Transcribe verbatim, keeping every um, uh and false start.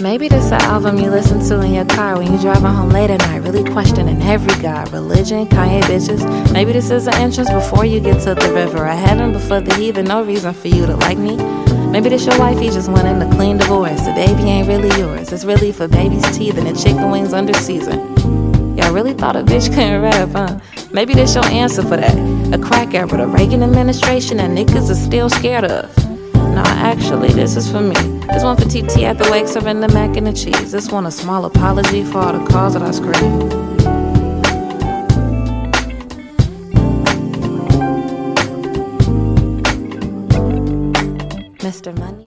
Maybe this an album you listen to in your car when you driving home late at night, really questioning every god, religion, Kanye bitches. Maybe this is an entrance before you get to the river, a heaven before the heathen, no reason for you to like me. Maybe this your wifey just wanting a clean divorce. The baby ain't really yours, it's really for baby's teeth and the chicken wings under season. Y'all really thought a bitch couldn't rap, huh? Maybe this your answer for that. A crack era, the Reagan administration that niggas are still scared of. Nah, actually, this is for me. This one for T T at the wake serving the mac and the cheese. This one a small apology for all the calls that I screamed. Mister Money.